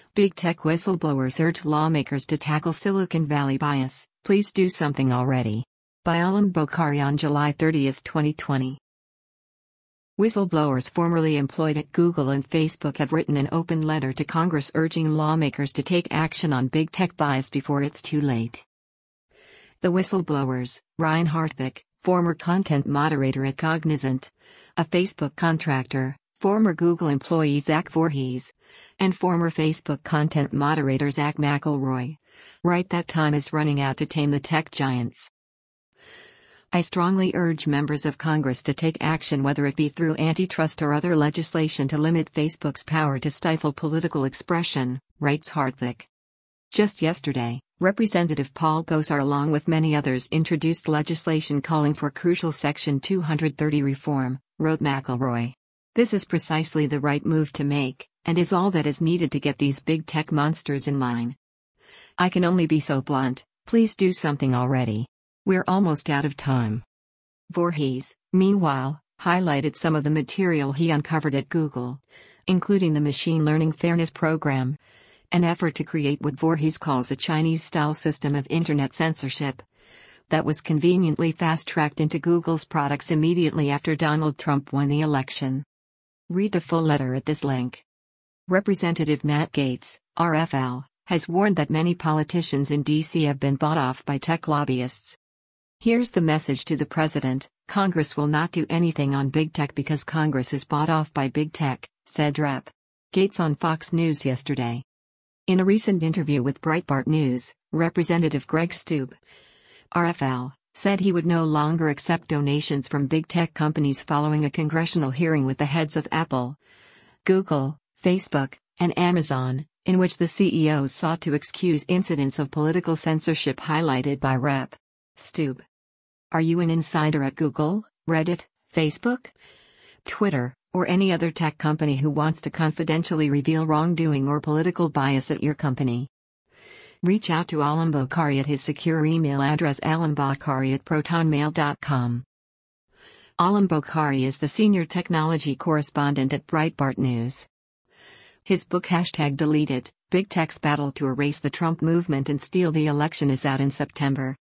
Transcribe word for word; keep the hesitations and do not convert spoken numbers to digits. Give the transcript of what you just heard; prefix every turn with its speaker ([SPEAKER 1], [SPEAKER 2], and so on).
[SPEAKER 1] Big tech whistleblowers urge lawmakers to tackle Silicon Valley bias. Please do something already. By Alam Bokhari on July thirtieth, twenty twenty. Whistleblowers formerly employed at Google and Facebook have written an open letter to Congress urging lawmakers to take action on big tech bias before it's too late. The whistleblowers, Ryan Hartwig, former content moderator at Cognizant, a Facebook contractor, former Google employee Zach Voorhees, and former Facebook content moderator Zach McElroy, write that time is running out to tame the tech giants. I strongly urge members of Congress to take action, whether it be through antitrust or other legislation, to limit Facebook's power to stifle political expression, writes Hartwig. Just yesterday, Representative Paul Gosar along with many others introduced legislation calling for crucial Section two thirty reform, wrote McElroy. This is precisely the right move to make, and is all that is needed to get these big tech monsters in line. I can only be so blunt, please do something already. We're almost out of time. Voorhees, meanwhile, highlighted some of the material he uncovered at Google, including the Machine Learning Fairness Program, an effort to create what Voorhees calls a Chinese-style system of internet censorship that was conveniently fast-tracked into Google's products immediately after Donald Trump won the election. Read the full letter at this link. Representative Matt Gaetz, R F L, has warned that many politicians in D C have been bought off by tech lobbyists. Here's the message to the president: Congress will not do anything on big tech because Congress is bought off by big tech, said Rep Gaetz on Fox News yesterday. In a recent interview with Breitbart News, Representative Greg Steube, R F L, said he would no longer accept donations from big tech companies following a congressional hearing with the heads of Apple, Google, Facebook, and Amazon, in which the C E Os sought to excuse incidents of political censorship highlighted by Rep Steube. Are you an insider at Google, Reddit, Facebook, Twitter, or any other tech company who wants to confidentially reveal wrongdoing or political bias at your company? Reach out to Alam Bokhari at his secure email address alambokhari at protonmail dot com. Alam Bokhari is the senior technology correspondent at Breitbart News. His book Hashtag Deleted, Big Tech's Battle to Erase the Trump Movement and Steal the Election is out in September.